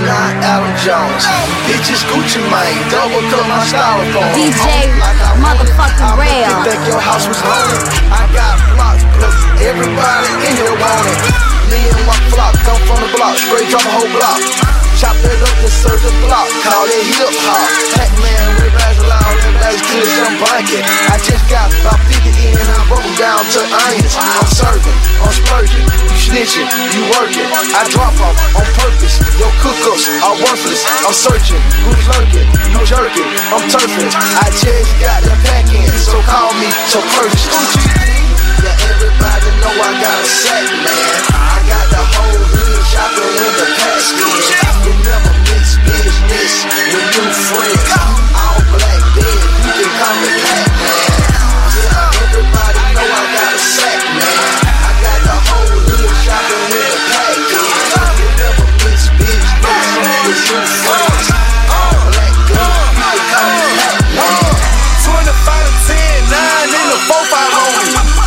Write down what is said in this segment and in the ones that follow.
not Alan Jones. Bitches Gucci Mane, double cut my styrofoam. DJ motherfucking Rail. You think your house was haunted? I got blocks, plus everybody in here want it. Me and my flock come from the block, straight drop a whole block. Chop it up and serve the block, call it hip hop. Pac-Man with bags loud and bags good as some blanket. I just got about 50 in and I broke them down to onions. I'm serving, I'm splurging, you snitching, you working. I drop off on purpose, your cook-ups are worthless. I'm searching, who's lurking, you jerking, I'm turfing. I just got the pack in, so call me to purchase. Yeah, everybody know I got a sack, man. I got the whole hood shopping in the casket. You never mix business with new friends. All black bed, you can call me Pac-Man. Yeah, everybody know I got a sack, man. I got the whole hood shopping in the casket. You never mix business with new friends. All black bed, you can call me Pac-Man. 25 to 10, 9 in the 4-5 homie.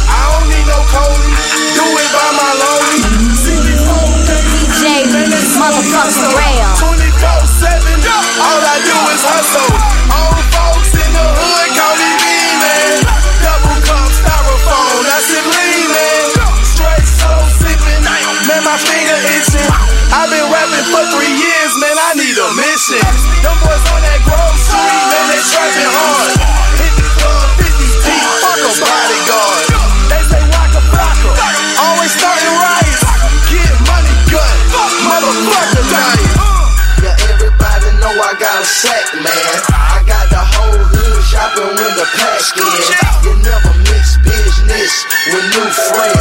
Do it by my lonely. DJ motherfucking Rail. 24/7, all I do is hustle. Old folks in the hood call me B-Man. Double cup styrofoam, that's it leaning. Straight soul sipping, man my finger itching. I've been rapping for 3 years, man I need a mission. Them boys on that Grove Street, man they trapping hard. Hit the club 50 deep, fuck a bodyguard. Always starting riots, get money good, motherfucker dying. Yeah, everybody know I got a sack, man. I got the whole hood shopping with the pack in. You never mix business with new friends.